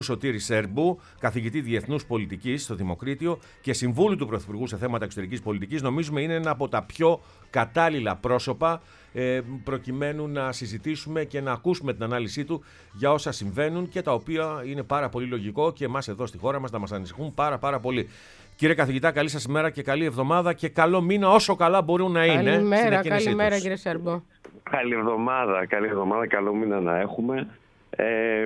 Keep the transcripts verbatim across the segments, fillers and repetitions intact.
Σωτήρη Σέρμπου, καθηγητή Διεθνούς Πολιτικής στο Δημοκρίτιο και συμβούλου του Πρωθυπουργού σε θέματα εξωτερικής πολιτικής, νομίζουμε είναι ένα από τα πιο κατάλληλα πρόσωπα ε, προκειμένου να συζητήσουμε και να ακούσουμε την ανάλυση του για όσα συμβαίνουν και τα οποία είναι πάρα πολύ λογικό και εμάς εδώ στη χώρα μας να μας ανησυχούν πάρα πάρα πολύ. Κύριε καθηγητά, καλή σας ημέρα και καλή εβδομάδα και καλό μήνα όσο καλά μπορούν να είναι. Καλημέρα, καλημέρα κύριε Σέρμπο. Καλή εβδομάδα, καλή εβδομάδα, καλό μήνα να έχουμε. Ε,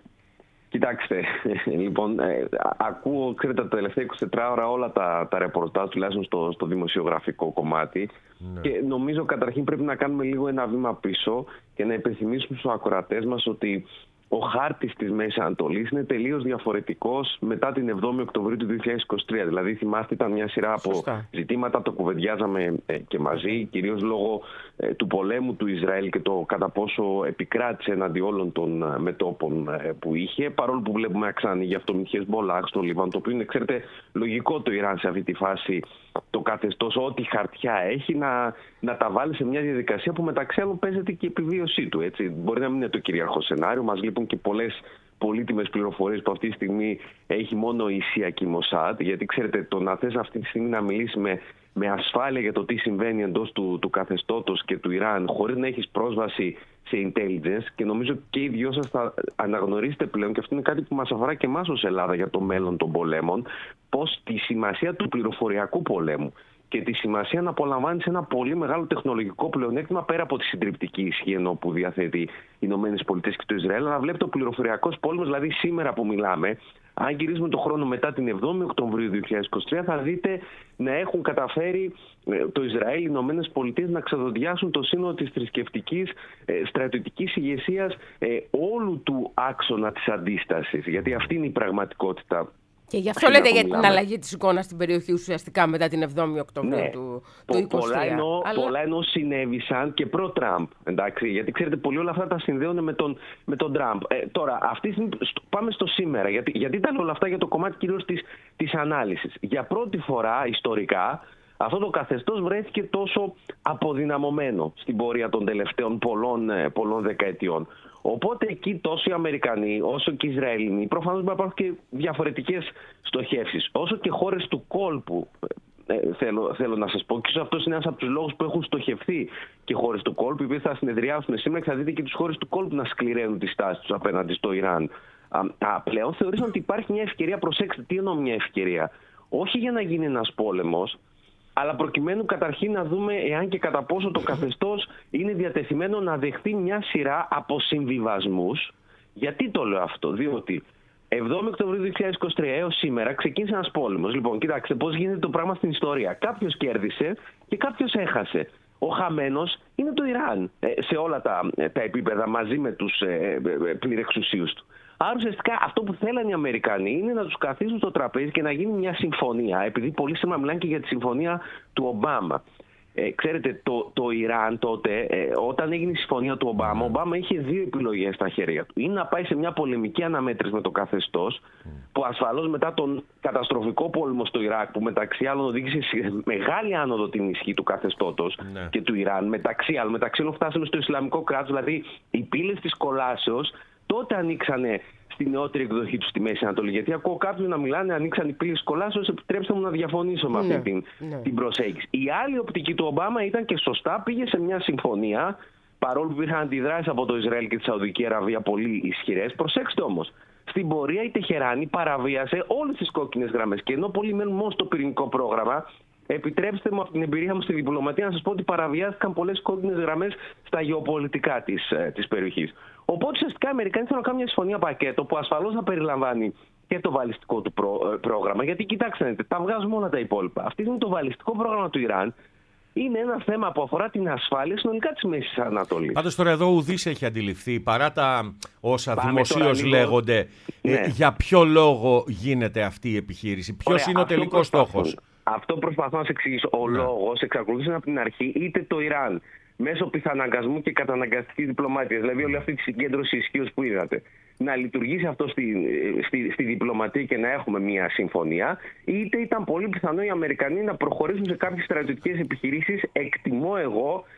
Κοιτάξτε, λοιπόν, ε, ακούω, ξέρετε, τα τελευταία είκοσι τέσσερις ώρα όλα τα, τα ρεπορτάζ, τουλάχιστον στο, στο δημοσιογραφικό κομμάτι. Ναι. Και νομίζω καταρχήν πρέπει να κάνουμε λίγο ένα βήμα πίσω και να υπενθυμίσουμε στους ακροατές μας ότι ο χάρτης της Μέσης Ανατολής είναι τελείως διαφορετικός μετά την εβδόμη Οκτωβρίου του δύο χιλιάδες είκοσι τρία. Δηλαδή, θυμάστε, ήταν μια σειρά από Σωστά. ζητήματα, το κουβεντιάζαμε ε, και μαζί, κυρίως λόγω ε, του πολέμου του Ισραήλ και το κατά πόσο επικράτησε εναντί όλων των ε, μετώπων ε, που είχε. Παρόλο που βλέπουμε να ξανανοίγει αυτό με Χεσμπολάχ στο Λίβανο, το οποίο είναι, ξέρετε, λογικό το Ιράν σε αυτή τη φάση το καθεστώς, ό,τι χαρτιά έχει, να, να τα βάλει σε μια διαδικασία που μεταξύ άλλων παίζεται και η επιβίωσή του. Έτσι. Μπορεί να μην είναι το κυρίαρχο σενάριο, μας λείπουν και πολλές πολύτιμες πληροφορίες που αυτή τη στιγμή έχει μόνο η σι άι και η Μοσάντ. Γιατί ξέρετε, το να θες αυτή τη στιγμή να μιλήσει με, με ασφάλεια για το τι συμβαίνει εντός του, του καθεστώτος και του Ιράν, χωρίς να έχεις πρόσβαση σε intelligence, και νομίζω και οι δυο σας θα αναγνωρίσετε πλέον, και αυτό είναι κάτι που μας αφορά και εμάς ως Ελλάδα για το μέλλον των πολέμων, πως τη σημασία του πληροφοριακού πολέμου και τη σημασία να απολαμβάνει ένα πολύ μεγάλο τεχνολογικό πλεονέκτημα πέρα από τη συντριπτική ισχύ ενώ που διαθέτει οι Ηνωμένες Πολιτείες και το Ισραήλ, να βλέπει το πληροφοριακός πόλεμος, δηλαδή σήμερα που μιλάμε. Αν γυρίσουμε το χρόνο μετά την εβδόμη Οκτωβρίου δύο χιλιάδες είκοσι τρία, θα δείτε να έχουν καταφέρει το Ισραήλ, οι Ηνωμένες Πολιτείες να ξεδοντιάσουν το σύνολο της θρησκευτικής στρατιωτικής ηγεσίας όλου του άξονα της αντίστασης. Γιατί αυτή είναι η πραγματικότητα. Και γι' αυτό λέτε για την αλλαγή της εικόνας στην περιοχή ουσιαστικά μετά την εβδόμη Οκτωβρίου ναι. του, του είκοσι τρία. Πολλά εννοώ, Αλλά... πολλά εννοώ συνέβησαν και προ-Τραμπ. Εντάξει, γιατί ξέρετε, πολλοί όλα αυτά τα συνδέουν με τον, με τον Τραμπ. Ε, τώρα, αυτή τη στιγμή πάμε στο σήμερα. Γιατί, γιατί ήταν όλα αυτά για το κομμάτι κυρίως της, της ανάλυσης. Για πρώτη φορά ιστορικά, αυτό το καθεστώς βρέθηκε τόσο αποδυναμωμένο στην πορεία των τελευταίων πολλών, πολλών δεκαετιών. Οπότε εκεί τόσο οι Αμερικανοί όσο και οι Ισραηλινοί, προφανώς μπορεί να υπάρχουν και διαφορετικές στοχεύσεις, όσο και χώρες του κόλπου, ε, θέλω, θέλω να σας πω, και αυτός είναι ένας από τους λόγους που έχουν στοχευθεί και χώρες του κόλπου, οι οποίες θα συνεδριάσουν σήμερα και θα δείτε και τις χώρες του κόλπου να σκληραίνουν τις τάσεις τους απέναντι στο Ιράν. Α, α, πλέον θεωρήσαν ότι υπάρχει μια ευκαιρία, προσέξτε, τι εννοώ μια ευκαιρία, όχι για να γίνει ένας πόλεμος, αλλά προκειμένου καταρχήν να δούμε εάν και κατά πόσο το καθεστώς είναι διατεθειμένο να δεχτεί μια σειρά από συμβιβασμούς. Γιατί το λέω αυτό? Διότι εβδόμη Οκτωβρίου δύο χιλιάδες είκοσι τρία έως σήμερα ξεκίνησε ένας πόλεμος. Λοιπόν, κοιτάξτε πώς γίνεται το πράγμα στην ιστορία. Κάποιος κέρδισε και κάποιος έχασε. Ο χαμένος είναι το Ιράν σε όλα τα, τα επίπεδα μαζί με τους ε, ε, πληρεξουσίους του. Άρα ουσιαστικά αυτό που θέλανε οι Αμερικανοί είναι να τους καθίσουν στο τραπέζι και να γίνει μια συμφωνία. Επειδή πολλοί σήμερα μιλάνε και για τη συμφωνία του Ομπάμα. Ε, ξέρετε, το, το Ιράν τότε, ε, όταν έγινε η συμφωνία του Ομπάμα, ο Ομπάμα είχε δύο επιλογές στα χέρια του. Είναι να πάει σε μια πολεμική αναμέτρηση με το καθεστώς, που ασφαλώς μετά τον καταστροφικό πόλεμο στο Ιράκ, που μεταξύ άλλων οδήγησε σε μεγάλη άνοδο την ισχύ του καθεστώτος ναι. και του Ιράν, μεταξύ άλλων, μεταξύ άλλων φτάσαμε στο Ισλαμικό κράτος, δηλαδή οι πύλες της κολάσεως τότε ανοίξανε στη νεότερη εκδοχή του στη Μέση Ανατολή. Γιατί ακούω κάποιους να μιλάνε, ανοίξαν οι πύλες κολάσεως, επιτρέψτε μου να διαφωνήσω με αυτή ναι, την, ναι. την προσέγγιση. Η άλλη οπτική του Ομπάμα ήταν και σωστά, πήγε σε μια συμφωνία, παρόλο που υπήρχαν αντιδράσεις από το Ισραήλ και τη Σαουδική Αραβία πολύ ισχυρές. Προσέξτε όμως, στην πορεία η Τεχεράνη παραβίασε όλες τις κόκκινες γραμμές. Και ενώ πολλοί μένουν μόνο στο πυρηνικό πρόγραμμα, επιτρέψτε μου από την εμπειρία μου στη διπλωματία να σας πω ότι παραβιάστηκαν πολλές κόκκινες γραμμές στα γεωπολιτικά της, της περιοχής. Οπότε ουσιαστικά οι Αμερικανοί θέλουν να κάνουν μια συμφωνία πακέτο που ασφαλώς θα περιλαμβάνει και το βαλιστικό του προ, πρόγραμμα. Γιατί κοιτάξτε, τα βγάζουμε όλα τα υπόλοιπα. Αυτή είναι το βαλιστικό πρόγραμμα του Ιράν. Είναι ένα θέμα που αφορά την ασφάλεια συνολικά της Μέσης Ανατολής. Πάντως τώρα εδώ ουδής έχει αντιληφθεί, παρά τα όσα δημοσίως λίγο... λέγονται, ναι. ε, για ποιο λόγο γίνεται αυτή η επιχείρηση, ποιος Ωραία, είναι ο τελικός στόχος. Αυτό προσπαθώ να σε εξηγήσω. Ο ναι. λόγος εξακολουθεί από την αρχή είτε το Ιράν μέσω πιθαναγκασμού και καταναγκαστικής διπλωματίας, δηλαδή όλη αυτή τη συγκέντρωση ισχύως που είδατε, να λειτουργήσει αυτό στη, στη, στη διπλωματία και να έχουμε μια συμφωνία, είτε ήταν πολύ πιθανό οι Αμερικανοί να προχωρήσουν σε κάποιες στρατιωτικές επιχειρήσεις, εκτιμώ εγώ,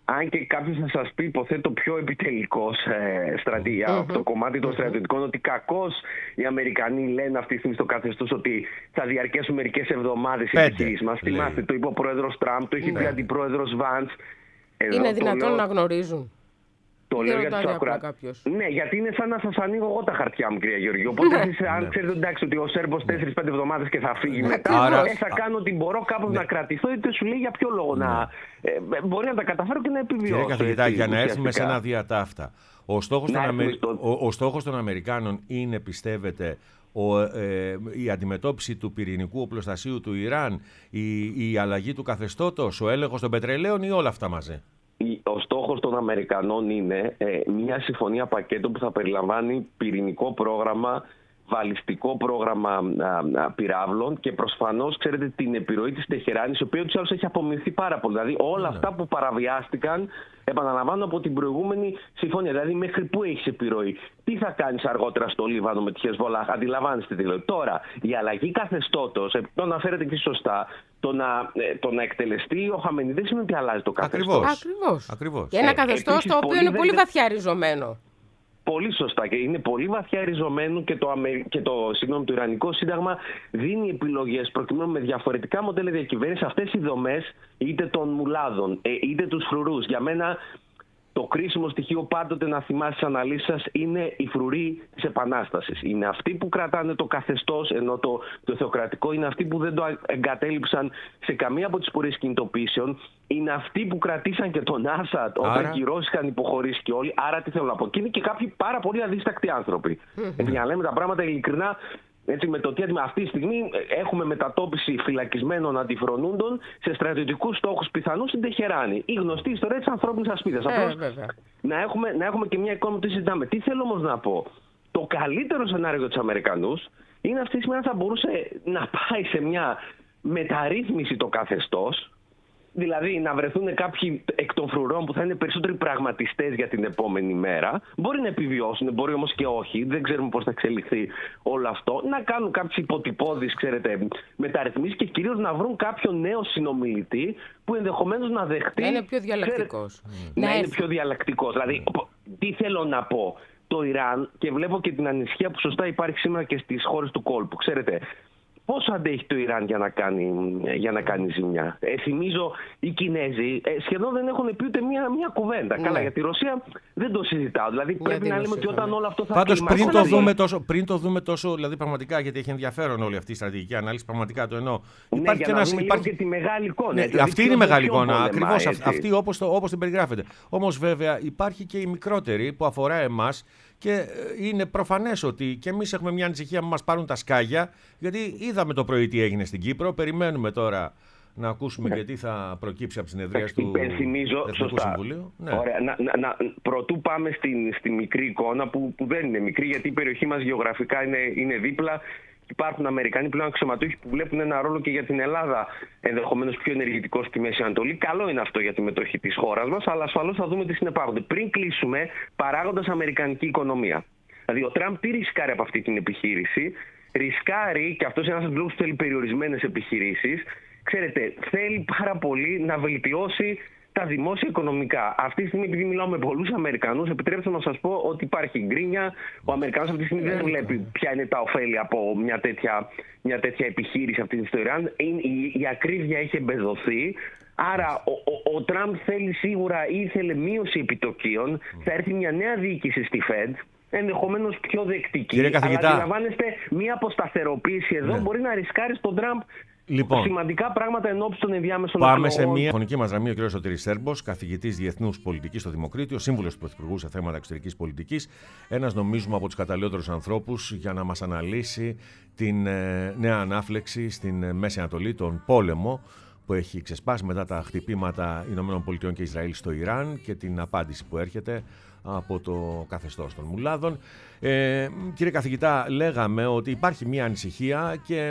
αν και κάποιος θα σας πει, υποθέτω, πιο επιτελικός ε, στρατηγία, mm-hmm. το κομμάτι των mm-hmm. στρατιωτικών, ότι κακώς οι Αμερικανοί λένε αυτή τη στιγμή στο καθεστώς ότι θα διαρκέσουν μερικές εβδομάδες οι επιχειρήσεις μας. Θυμάστε, το είπε ο πρόεδρος Τραμπ, το είχε πει ο αντιπρόεδρος Βαντς. Είναι δυνατόν λέω... να γνωρίζουν. Το λέω για τους ακροατές. Ναι, γιατί είναι σαν να σας ανοίγω εγώ τα χαρτιά μου, κυρία Γεωργίου. Οπότε, εσείς, αν ξέρετε εντάξει, ότι ο Σέρμπος τέσσερις πέντε εβδομάδες και θα φύγει μετά, Άρα... ε, θα κάνω ό,τι μπορώ κάπως ναι. να κρατηθώ, είτε σου λέει για ποιο λόγο ναι. να. Ε, μπορεί να τα καταφέρω και να επιβιώσω. Κύριε καθηγητά, για να έρθουμε σε ένα διατάφτα. Ο στόχος, των, Αμε... στο... ο, ο στόχος των Αμερικάνων είναι, πιστεύετε, ο, ε, η αντιμετώπιση του πυρηνικού οπλοστασίου του Ιράν, η, η αλλαγή του καθεστώτος, ο έλεγχος των πετρελαίων ή όλα αυτά μαζί? Ο στόχος των Αμερικανών είναι ε, μια συμφωνία πακέτο που θα περιλαμβάνει πυρηνικό πρόγραμμα, βαλιστικό πρόγραμμα α, α, πυράβλων και προσφανώς, ξέρετε, την επιρροή της Τεχεράνης, η οποία ούτως ή άλλως έχει απομειωθεί πάρα πολύ. Δηλαδή όλα ναι. αυτά που παραβιάστηκαν, επαναλαμβάνω, από την προηγούμενη συμφωνία. Δηλαδή μέχρι πού έχεις επιρροή, τι θα κάνεις αργότερα στο Λίβανο με τη Χεσβολάχ, αντιλαμβάνεστε τι λέω. Τώρα, η αλλαγή καθεστώτος, το αναφέρετε και σωστά, το να, το να εκτελεστεί ο Χαμενεϊ δεν σημαίνει ότι αλλάζει το καθεστώς. Ακριβώς. Ακριβώς. Και ένα ε, καθεστώς το οποίο είναι πολύ δεν... βαθιά ριζωμένο. Πολύ σωστά, και είναι πολύ βαθιά ριζωμένο και το, Αμε... και το, συγγνώμη, το Ιρανικό Σύνταγμα δίνει επιλογές προκειμένου με διαφορετικά μοντέλα διακυβέρνησης αυτές οι δομές, είτε των μουλάδων είτε τους φρουρούς. Για μένα το κρίσιμο στοιχείο πάντοτε να θυμάσαι τις αναλύσεις σας είναι οι φρουροί της Επανάστασης. Είναι αυτοί που κρατάνε το καθεστώς, ενώ το, το θεοκρατικό είναι αυτοί που δεν το εγκατέλειψαν σε καμία από τις πορείες κινητοποιήσεων. Είναι αυτοί που κρατήσαν και τον Άσαντ όταν Άρα... και οι Ρώσοι είχαν υποχωρήσει και όλοι. Άρα τι θέλω να πω. Και είναι και κάποιοι πάρα πολύ αδίστακτοι άνθρωποι. Mm-hmm. Για να λέμε τα πράγματα ειλικρινά, έτσι, με το τι αυτή τη στιγμή έχουμε μετατόπιση φυλακισμένων αντιφρονούντων σε στρατιωτικούς στόχους πιθανούς στην Τεχεράνη. Η γνωστή ιστορία της ανθρώπινης ασπίδας. Ε, Απλώς να έχουμε, να έχουμε και μια εικόνα που τη συζητάμε. Τι θέλω όμως να πω. Το καλύτερο σενάριο για τους Αμερικανούς είναι αυτή τη στιγμή θα μπορούσε να πάει σε μια μεταρρύθμιση το καθεστώς. Δηλαδή να βρεθούν κάποιοι εκ των φρουρών που θα είναι περισσότεροι πραγματιστές για την επόμενη μέρα. Μπορεί να επιβιώσουν, μπορεί όμως και όχι. Δεν ξέρουμε πώς θα εξελιχθεί όλο αυτό. Να κάνουν κάποιες υποτυπώδεις, ξέρετε, μεταρρυθμίσεις και κυρίως να βρουν κάποιον νέο συνομιλητή που ενδεχομένως να δεχτεί. Να είναι πιο διαλλακτικός. Mm. Να είναι πιο διαλλακτικός. Δηλαδή, τι θέλω να πω. Το Ιράν, και βλέπω και την ανησυχία που σωστά υπάρχει σήμερα και στις χώρες του κόλπου. Ξέρετε. Πόσο αντέχει το Ιράν για να κάνει, για να κάνει ζημιά. Ε, θυμίζω οι Κινέζοι ε, σχεδόν δεν έχουν πει ούτε μία, μία κουβέντα. Ναι. Καλά, για τη Ρωσία δεν το συζητάω. Δηλαδή για πρέπει να λέμε ότι όταν όλο αυτό θα Πάντως πριν, το δούμε τόσο, πριν το δούμε τόσο, δηλαδή πραγματικά, γιατί έχει ενδιαφέρον όλη αυτή η στρατηγική ανάλυση, πραγματικά το εννοώ. Ναι, υπάρχει για και να ένας, δούμε υπάρχει... και τη μεγάλη εικόνα. Ναι, δηλαδή αυτή είναι η μεγάλη εικόνα, ακριβώς αυτή όπως, όπως την περιγράφεται. Όμως βέβαια υπάρχει και η μικρότερη που αφορά εμάς. Και είναι προφανές ότι και εμείς έχουμε μια ανησυχία που μας πάρουν τα σκάγια, γιατί είδαμε το πρωί τι έγινε στην Κύπρο. Περιμένουμε τώρα να ακούσουμε ναι. και τι θα προκύψει από τις συνεδρίες του Εθνικού Συμβουλίου. Ναι. Ωραία. Να, να, να, πρωτού πάμε στην, στη μικρή εικόνα που, που δεν είναι μικρή, γιατί η περιοχή μας γεωγραφικά είναι, είναι δίπλα. Υπάρχουν Αμερικανοί πλέον αξιωματούχοι που βλέπουν ένα ρόλο και για την Ελλάδα, ενδεχομένως πιο ενεργητικό στη Μέση Ανατολή. Καλό είναι αυτό για τη μετοχή της χώρας μας, αλλά ασφαλώς θα δούμε τι συνεπάγονται. Πριν κλείσουμε, παράγοντας αμερικανική οικονομία. Δηλαδή, ο Τραμπ τι ρισκάρει από αυτή την επιχείρηση? Ρισκάρει, και αυτός είναι ένας λόγος που θέλει περιορισμένες επιχειρήσεις. Ξέρετε, θέλει πάρα πολύ να βελτιώσει τα δημόσια οικονομικά. Αυτή τη στιγμή, επειδή μιλάω με πολλούς Αμερικανούς, επιτρέψτε να σας πω ότι υπάρχει γκρίνια. Ο Αμερικανός αυτή τη στιγμή δεν βλέπει ποια είναι τα ωφέλη από μια τέτοια, μια τέτοια επιχείρηση αυτή τη ιστορία. Η, η, η ακρίβεια έχει εμπεδοθεί. Άρα ο, ο, ο Τραμπ θέλει σίγουρα ή ήθελε μείωση επιτοκίων. Θα έρθει μια νέα διοίκηση στη Fed, ενδεχομένως πιο δεκτική. Κύριε καθηγητά, αλλά αντιλαμβάνεστε, μια αποσταθεροποίηση εδώ ναι. μπορεί να ρισκάρει στον Τραμπ. Λοιπόν, σημαντικά πράγματα ενόψει των ενδιάμεσων πάμε εκλογών. σε μια φωνική μας γραμμή ο κ. Σωτήρης Σέρμπος, καθηγητής διεθνούς πολιτικής στο Δημοκρίτιο, σύμβουλος του Πρωθυπουργού σε θέματα εξωτερικής πολιτικής. Ένας, νομίζουμε, από τους καταλληλότερους ανθρώπους για να μας αναλύσει την ε, νέα ανάφλεξη στην ε, Μέση Ανατολή, τον πόλεμο που έχει ξεσπάσει μετά τα χτυπήματα ΗΠΑ και Ισραήλ στο Ιράν και την απάντηση που έρχεται από το καθεστώς των μουλάδων. Ε, κύριε καθηγητά, λέγαμε ότι υπάρχει μια ανησυχία και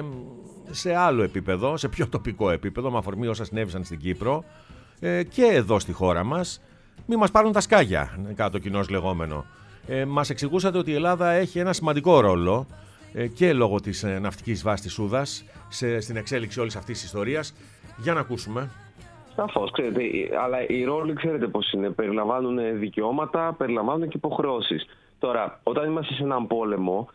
σε άλλο επίπεδο, σε πιο τοπικό επίπεδο, με αφορμή όσα συνέβησαν στην Κύπρο ε, και εδώ στη χώρα μας, μη μας πάρουν τα σκάγια, κάτω κοινώς λεγόμενο. Ε, μας εξηγούσατε ότι η Ελλάδα έχει ένα σημαντικό ρόλο ε, και λόγω της ε, ναυτικής βάσης της Σούδας σε, στην εξέλιξη όλης αυτής της ιστορίας. Για να ακούσουμε. Σαφώς, ξέρετε, αλλά οι ρόλοι ξέρετε πώς είναι. Περιλαμβάνουν δικαιώματα, περιλαμβάνουν και υποχρεώσεις. Τώρα, όταν είμαστε σε έναν πόλεμο,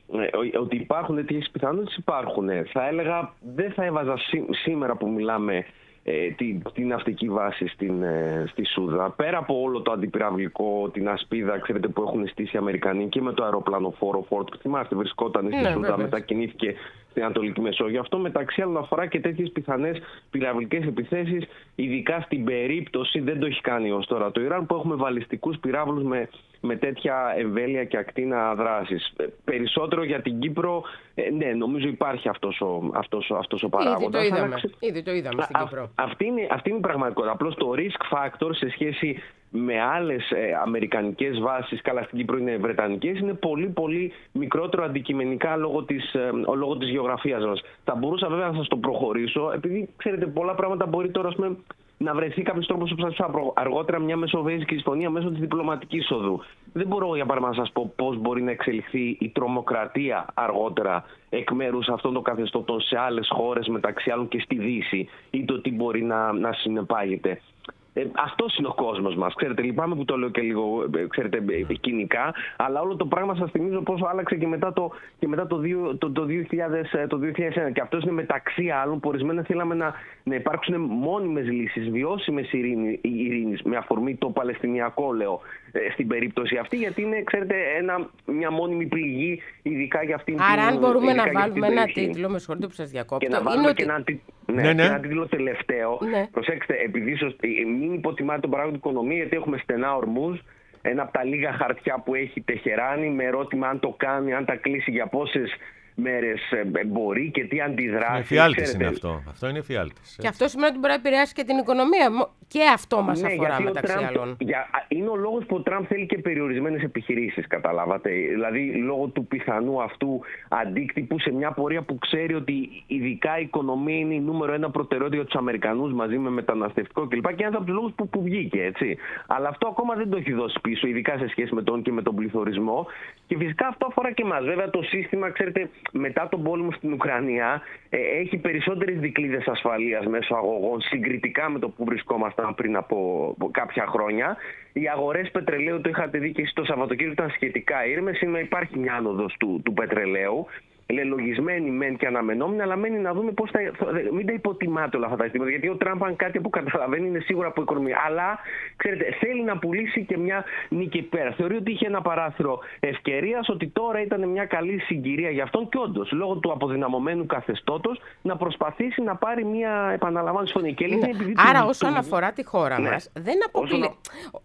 ότι υπάρχουν τέτοιες πιθανότητες υπάρχουν. Θα έλεγα, δεν θα έβαζα σήμερα που μιλάμε την, την ναυτική βάση στην, στη Σούδα. Πέρα από όλο το αντιπυραυλικό, την ασπίδα, ξέρετε, που έχουν στήσει οι Αμερικανοί και με το αεροπλανοφόρο Φόρτ, που θυμάστε, βρισκόταν στη ναι, Σούδα, μετακινήθηκε στην Ανατολική Μεσόγειο. Αυτό μεταξύ άλλων αφορά και τέτοιες πιθανές πυραυλικές επιθέσεις, ειδικά στην περίπτωση, δεν το έχει κάνει ως τώρα το Ιράν, που έχουμε βαλιστικούς πυράβλους με, με τέτοια εμβέλεια και ακτίνα δράσης. Περισσότερο για την Κύπρο, ε, ναι, νομίζω υπάρχει αυτός ο, αυτός, αυτός ο παράγοντας. Ήδη το είδαμε, ξε... Ήδη το είδαμε στην Α, Κύπρο. Αυτή είναι, αυτή είναι η πραγματικότητα. Απλώς το risk factor σε σχέση με άλλες ε, αμερικανικές βάσεις, καλά στην Κύπρο είναι βρετανικές, είναι πολύ πολύ μικρότερο αντικειμενικά λόγω της, ε, λόγω της γεωγραφίας μας. Θα μπορούσα βέβαια να σας το προχωρήσω, επειδή ξέρετε πολλά πράγματα μπορεί τώρα με, να βρεθεί κάποιος τρόπος, όπως σας είπα αργότερα, μια μεσοβέζικη συμφωνία μέσω της διπλωματικής οδού. Δεν μπορώ για παράδειγμα να σας πω πώς μπορεί να εξελιχθεί η τρομοκρατία αργότερα εκ μέρους αυτών των καθεστώτων σε άλλες χώρες, μεταξύ άλλων και στη Δύση, ή το τι μπορεί να, να συνεπάγεται. Ε, αυτός είναι ο κόσμος μας. Ξέρετε, λυπάμαι που το λέω και λίγο ξέρετε, κοινικά, αλλά όλο το πράγμα σας θυμίζω πόσο άλλαξε και μετά το, και μετά το, το, το, δύο χιλιάδες, το δύο χιλιάδες ένα. Και αυτός είναι μεταξύ άλλων που ορισμένα θέλαμε να, να υπάρξουν μόνιμες λύσεις, βιώσιμες ειρήνη, ειρήνης, με αφορμή το Παλαιστινιακό, λέω, στην περίπτωση αυτή, γιατί είναι, ξέρετε, ένα, μια μόνιμη πληγή, ειδικά για αυτήν την περιοχή. Άρα, αν μπορούμε να βάλουμε ένα τίτλο, με συγχωρείτε που σας διακόπτω. Και να βάλουμε είναι και ότι... ένα, ναι, ναι, ναι. ένα τίτλο τελευταίο. Ναι. Προσέξτε, επειδή μην υποτιμάτε τον παράγοντα οικονομία, γιατί έχουμε στενά ορμούς. Ένα από τα λίγα χαρτιά που έχει Τεχεράνη, με ερώτημα αν το κάνει, αν τα κλείσει, για πόσες μέρες μπορεί και τι αντιδράσει. Εφιάλτης είναι αυτό. Αυτό είναι εφιάλτης. Και αυτό σημαίνει ότι μπορεί να επηρεάσει και την οικονομία. Και αυτό μας ναι, αφορά μεταξύ Τραμπ, άλλων. Για, είναι ο λόγος που ο Τραμπ θέλει και περιορισμένες επιχειρήσεις, καταλάβατε. Δηλαδή, λόγω του πιθανού αυτού αντίκτυπου σε μια πορεία που ξέρει ότι ειδικά η οικονομία είναι η νούμερο ένα προτεραιότητα για τους Αμερικανούς, μαζί με μεταναστευτικό κλπ. Και ένας από τους λόγους που, που βγήκε, έτσι. Αλλά αυτό ακόμα δεν το έχει δώσει πίσω, ειδικά σε σχέση με τον και με τον πληθωρισμό. Και φυσικά αυτό αφορά και εμάς. Βέβαια, το σύστημα, ξέρετε, μετά τον πόλεμο στην Ουκρανία, ε, έχει περισσότερες δικλείδες ασφαλείας μέσω αγωγών συγκριτικά με το που βρισκόμασταν πριν από κάποια χρόνια. Οι αγορές πετρελαίου, το είχατε δει και εσείς το Σαββατοκύριακο, ήταν σχετικά ήρμες. Σήμερα υπάρχει μια άνοδος του, του πετρελαίου. Λελογισμένη μεν και αναμενόμενη, αλλά μένει να δούμε πώς θα. Μην τα υποτιμάτε όλα αυτά τα ζητήματα. Γιατί ο Τραμπ, αν κάτι που καταλαβαίνει, είναι σίγουρα από οικονομία. Αλλά, ξέρετε, θέλει να πουλήσει και μια νίκη πέρα. Θεωρεί ότι είχε ένα παράθυρο ευκαιρίας, ότι τώρα ήταν μια καλή συγκυρία για αυτόν και όντως, λόγω του αποδυναμωμένου καθεστώτος, να προσπαθήσει να πάρει μια επαναλαμβάνωση φωνή. Και ναι. Άρα, του... όσον αφορά τη χώρα ναι. μας, δεν αποκλεί. Όσον...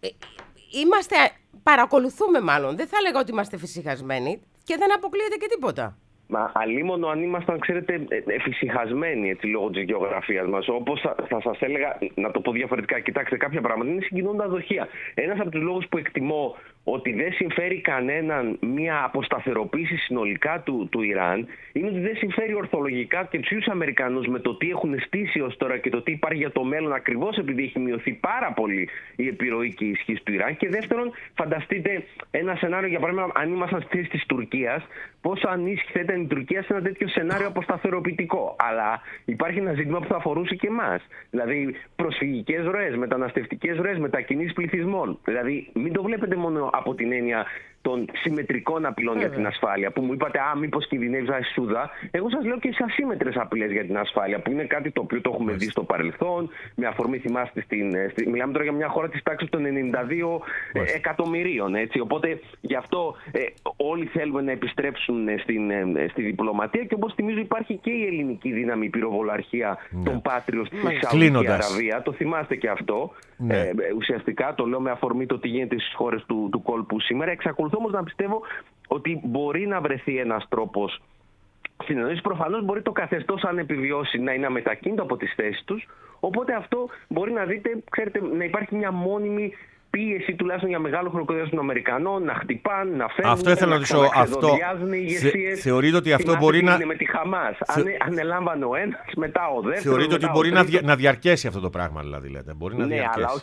Είμαστε. Παρακολουθούμε, μάλλον. Δεν θα έλεγα ότι είμαστε φυσικασμένοι και δεν αποκλείεται και τίποτα. Μα αλίμονο αν ήμασταν, ξέρετε, εφησυχασμένοι έτσι, λόγω της γεωγραφίας μας. Όπως θα, θα σας έλεγα, να το πω διαφορετικά, κοιτάξτε, κάποια πράγματα είναι συγκινώντα δοχεία. Ένας από τους λόγους που εκτιμώ ότι δεν συμφέρει κανέναν μια αποσταθεροποίηση συνολικά του, του Ιράν είναι ότι δεν συμφέρει ορθολογικά και τους ίδιους Αμερικανούς με το τι έχουν στήσει ως τώρα και το τι υπάρχει για το μέλλον, ακριβώς επειδή έχει μειωθεί πάρα πολύ η επιρροή και η ισχύς του Ιράν. Και δεύτερον, φανταστείτε ένα σενάριο, για παράδειγμα, αν ήμασταν στη θέση της Τουρκίας, πόσο ανήσυχη θα ήταν η Τουρκία σε ένα τέτοιο σενάριο αποσταθεροποιητικό. Αλλά υπάρχει ένα ζήτημα που θα αφορούσε και εμάς. Δηλαδή, προσφυγικές ροές, μεταναστευτικές ροές, μετακινήσεις πληθυσμών. Δηλαδή, μην το βλέπετε μόνο από την έννοια των συμμετρικών απειλών για την ασφάλεια, που μου είπατε, α, μήπως κινδυνεύει η Σούδα. Εγώ σας λέω και σε ασύμμετρες απειλές για την ασφάλεια, που είναι κάτι το οποίο το έχουμε δει στο παρελθόν, με αφορμή, θυμάστε, στην, στη, μιλάμε τώρα για μια χώρα της τάξης των ενενήντα δύο εκατομμυρίων. Έτσι. Οπότε, γι' αυτό ε, όλοι θέλουμε να επιστρέψουν στην, ε, στη διπλωματία και όπως θυμίζω υπάρχει και η ελληνική δύναμη, η πυροβολαρχία ναι. των Πάτριων στη Σαουδική Αραβία. Το θυμάστε και αυτό. Ναι. Ε, ουσιαστικά το λέω με αφορμή το τι γίνεται στις χώρες του, του κόλπου σήμερα. Εξακολουθώ όμως να πιστεύω ότι μπορεί να βρεθεί ένας τρόπος συνεννόησης. Προφανώς μπορεί το καθεστώς, αν επιβιώσει, να είναι αμετακίνητο από τις θέσεις τους. Οπότε αυτό μπορεί να δείτε, ξέρετε, να υπάρχει μια μόνιμη πίεση τουλάχιστον για μεγάλο χρονικό των Αμερικανών να χτυπάν, να φέρνουν. Αυτό ήθελα να ρωτήσω. Αυτό. Θε, θεωρείτε ότι αυτό μπορεί να. Με τη Χαμάς. Θε... Αν, ανελάμβανε ο ένας, μετά ο δεύτερος. Θεωρείτε ότι μπορεί να, δια, να διαρκέσει αυτό το πράγμα, δηλαδή. Λέτε. Μπορεί να ναι, διαρκέσει. Αλλά όχι,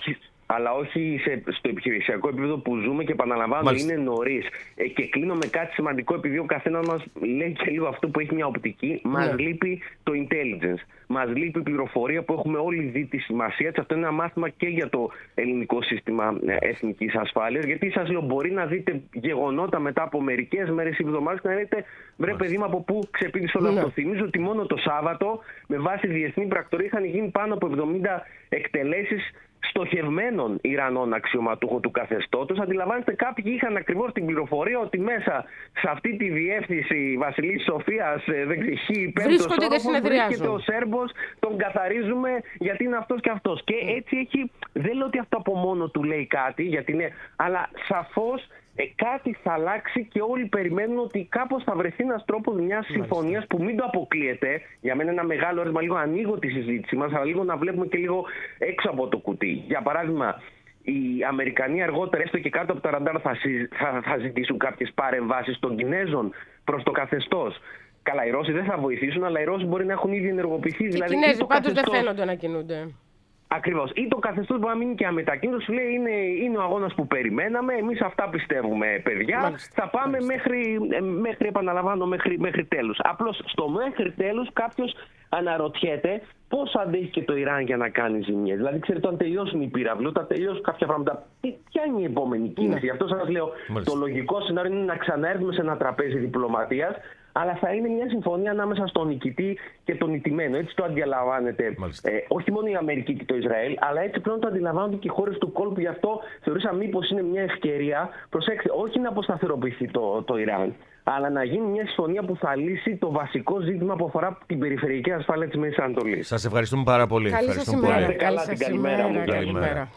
αλλά όχι σε, στο επιχειρησιακό επίπεδο που ζούμε και επαναλαμβάνω, Μάλιστα. είναι νωρίς. Ε, και κλείνω με κάτι σημαντικό, επειδή ο καθένας μας λέει και λίγο αυτό που έχει μια οπτική. Yeah. Μας λείπει το intelligence. Μας λείπει η πληροφορία που έχουμε όλοι δει τη σημασία της. Αυτό είναι ένα μάθημα και για το ελληνικό σύστημα εθνικής ασφάλειας. Γιατί σας λέω, μπορεί να δείτε γεγονότα μετά από μερικές μέρες ή εβδομάδες και να λέτε, βρε παιδί μου, από πού ξεπήδησε όλο αυτό. Yeah. Θυμίζω ότι μόνο το Σάββατο, με βάση διεθνή πρακτορία, είχαν γίνει πάνω από εβδομήντα εκτελέσεις στοχευμένων Ιρανών αξιωματούχων του καθεστώτος. Αντιλαμβάνεστε, κάποιοι είχαν ακριβώς την πληροφορία ότι μέσα σε αυτή τη διεύθυνση Βασιλής Σοφίας, δεν ξέρω, βρίσκονται και συνεδριάζουν. Βρίσκεται ο Σέρμπος, τον καθαρίζουμε γιατί είναι αυτός και αυτός. Και έτσι έχει, δεν λέω ότι αυτό από μόνο του λέει κάτι, γιατί είναι, αλλά σαφώς Ε, κάτι θα αλλάξει και όλοι περιμένουν ότι κάπως θα βρεθεί ένας τρόπος μιας συμφωνίας που μην το αποκλείεται. Για μένα ένα μεγάλο έρευνα, λίγο ανοίγω τη συζήτηση μας, αλλά λίγο να βλέπουμε και λίγο έξω από το κουτί. Για παράδειγμα, οι Αμερικανοί αργότερα, έστω και κάτω από τα ραντάρ, θα, θα, θα ζητήσουν κάποιες παρεμβάσεις των Κινέζων προς το καθεστώς. Καλά, οι Ρώσοι δεν θα βοηθήσουν, αλλά οι Ρώσοι μπορεί να έχουν ήδη ενεργοποιηθεί. Οι δηλαδή, Κινέζοι πάντως καθεστώς... δεν φαίνονται να κινούνται. Ακριβώς. Ή το καθεστώς μπορεί να μείνει και αμετακίνητο. Σου λέει είναι, είναι ο αγώνας που περιμέναμε. Εμείς αυτά πιστεύουμε, παιδιά. Μάλιστα. Θα πάμε μέχρι, μέχρι, επαναλαμβάνω, μέχρι, μέχρι τέλους. Απλώς στο μέχρι τέλους κάποιος αναρωτιέται πόσο αντέχει και το Ιράν για να κάνει ζημιές. Δηλαδή, ξέρετε, όταν τελειώσουν οι πύραυλοι, όταν τελειώσουν κάποια πράγματα, ποια είναι η επόμενη κίνηση. Ναι. Γι' αυτό σας λέω, Μάλιστα. το λογικό σενάριο είναι να ξαναέρθουμε σε ένα τραπέζι διπλωματίας, αλλά θα είναι μια συμφωνία ανάμεσα στον νικητή και τον ηττημένο. Έτσι το αντιλαμβάνεται ε, όχι μόνο η Αμερική και το Ισραήλ, αλλά έτσι πλέον το αντιλαμβάνονται και οι χώρες του κόλπου. Γι' αυτό θεωρήσαμε μήπως είναι μια ευκαιρία, προσέξτε, όχι να αποσταθεροποιηθεί το, το Ιράν, αλλά να γίνει μια συμφωνία που θα λύσει το βασικό ζήτημα που αφορά την περιφερειακή ασφάλεια της Μέσης Ανατολής. Σας ευχαριστούμε πάρα πολύ. Καλή σας ημέρα. Καλά, την καλημέρα μου. Καλημέρα.